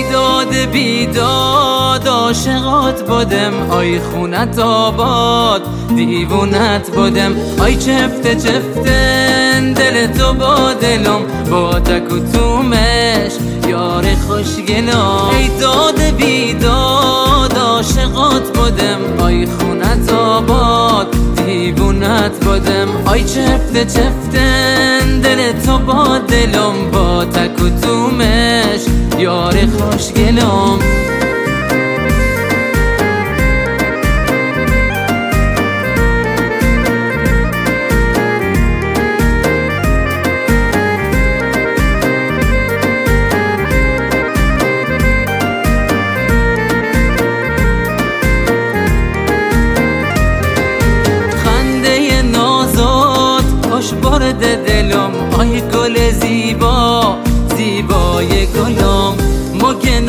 داد بیداد عاشقات بودم، آی خونت آباد دیوونت بودم، آی چفته چفته دل تو با دلم، با تک و تومش یار خوشگلم. ای داد بیداد عاشقات بودم، آی خونت آباد دیوونت بودم، آی چفته چفته دل تو با دلم، با تک و تومش یار خوشگلم. خنده نازات خوش برد دلم، آی گل زیبا زیبای گلم، ما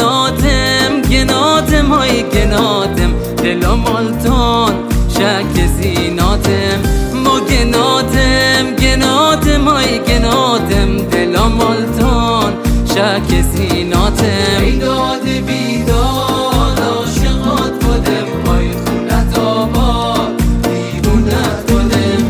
گناتم های گناتم، دلم مالتون شک زیناتم، ما گناتم های گناتم، دلم مالتون شک زیناتم. ای داد بیداد عاشقات بودم، آی خونت آباد دیوونت بودم.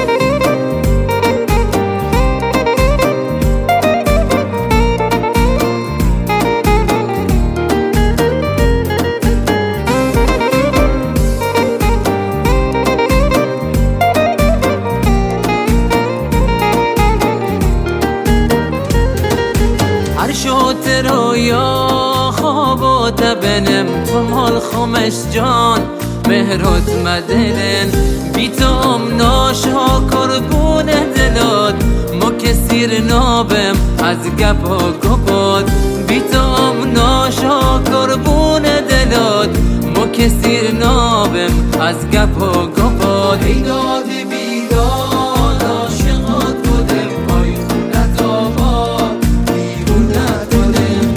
شد رویا خوابات بنم، تو مال خمش جان مهرت مدنن، بیتام ناشا کربون دلات، ما کسیر نابم از گپ و گپات، بیتام ناشا کربون دلات، ما کسیر نابم از گپ و گپات. ای داد بیداد عاشقات بودم، آی خونت آباد دیوونت بودم.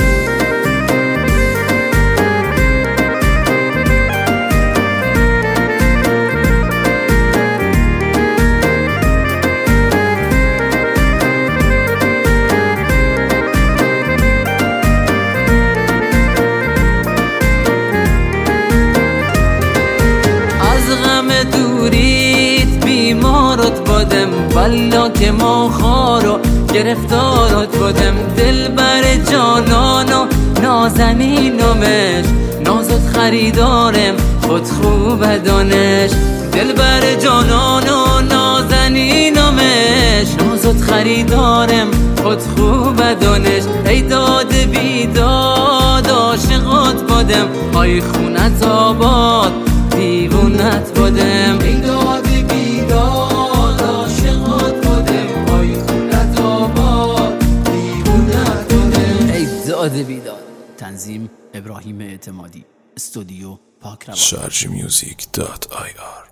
دوریت بیمارت بودم، والا که ما خارو گرفتارت بودم، دل بر جانان و نازنینمش، نازت خریدارم خود خوب دانش، دل بر جانان و نازنینمش، نازت خریدارم خود خوب دانش. ای داد بیداد عاشقات بودم، آی خونت آباد دیوونت بودم. ای داد بیداد عاشقات بودم، آی خونت آباد دیوونت بودم. ای داد بیداد. تنظیم ابراهیم اعتمادی، استودیو پاکروان. sharjmusic.ir